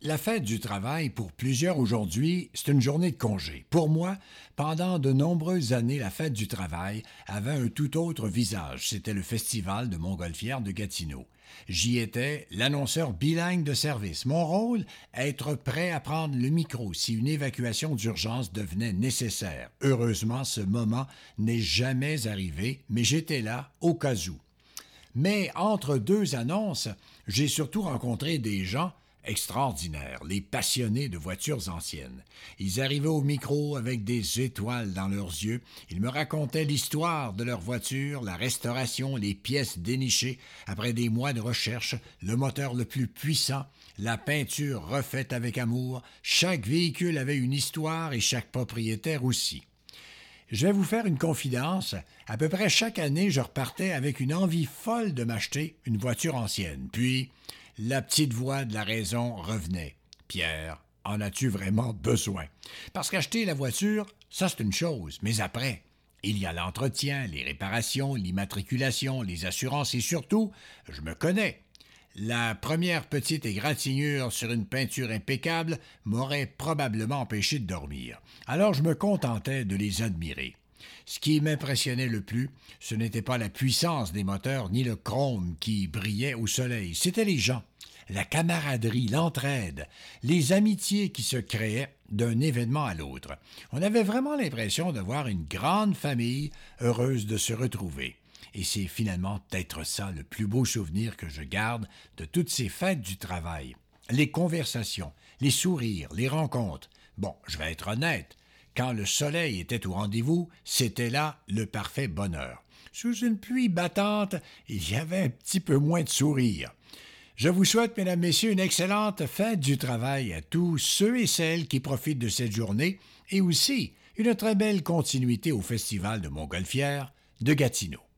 La fête du travail, pour plusieurs aujourd'hui, c'est une journée de congé. Pour moi, pendant de nombreuses années, la fête du travail avait un tout autre visage. C'était le festival de Montgolfière de Gatineau. J'y étais l'annonceur bilingue de service. Mon rôle, être prêt à prendre le micro si une évacuation d'urgence devenait nécessaire. Heureusement, ce moment n'est jamais arrivé, mais j'étais là au cas où. Mais entre deux annonces, j'ai surtout rencontré des gens extraordinaires, les passionnés de voitures anciennes. Ils arrivaient au micro avec des étoiles dans leurs yeux. Ils me racontaient l'histoire de leur voiture, la restauration, les pièces dénichées après des mois de recherche, le moteur le plus puissant, la peinture refaite avec amour. Chaque véhicule avait une histoire et chaque propriétaire aussi. Je vais vous faire une confidence. À peu près chaque année, je repartais avec une envie folle de m'acheter une voiture ancienne. Puis, la petite voix de la raison revenait. « Pierre, en as-tu vraiment besoin? » Parce qu'acheter la voiture, ça c'est une chose, mais après, il y a l'entretien, les réparations, l'immatriculation, les assurances et surtout, je me connais. La première petite égratignure sur une peinture impeccable m'aurait probablement empêché de dormir. Alors je me contentais de les admirer. Ce qui m'impressionnait le plus, ce n'était pas la puissance des moteurs ni le chrome qui brillait au soleil, c'était les gens, la camaraderie, l'entraide, les amitiés qui se créaient d'un événement à l'autre. On avait vraiment l'impression de voir une grande famille heureuse de se retrouver. Et c'est finalement peut-être ça le plus beau souvenir que je garde de toutes ces fêtes du travail. Les conversations, les sourires, les rencontres. Bon, je vais être honnête, quand le soleil était au rendez-vous, c'était là le parfait bonheur. Sous une pluie battante, il y avait un petit peu moins de sourire. Je vous souhaite, mesdames, messieurs, une excellente fête du travail à tous ceux et celles qui profitent de cette journée et aussi une très belle continuité au Festival de Montgolfière de Gatineau.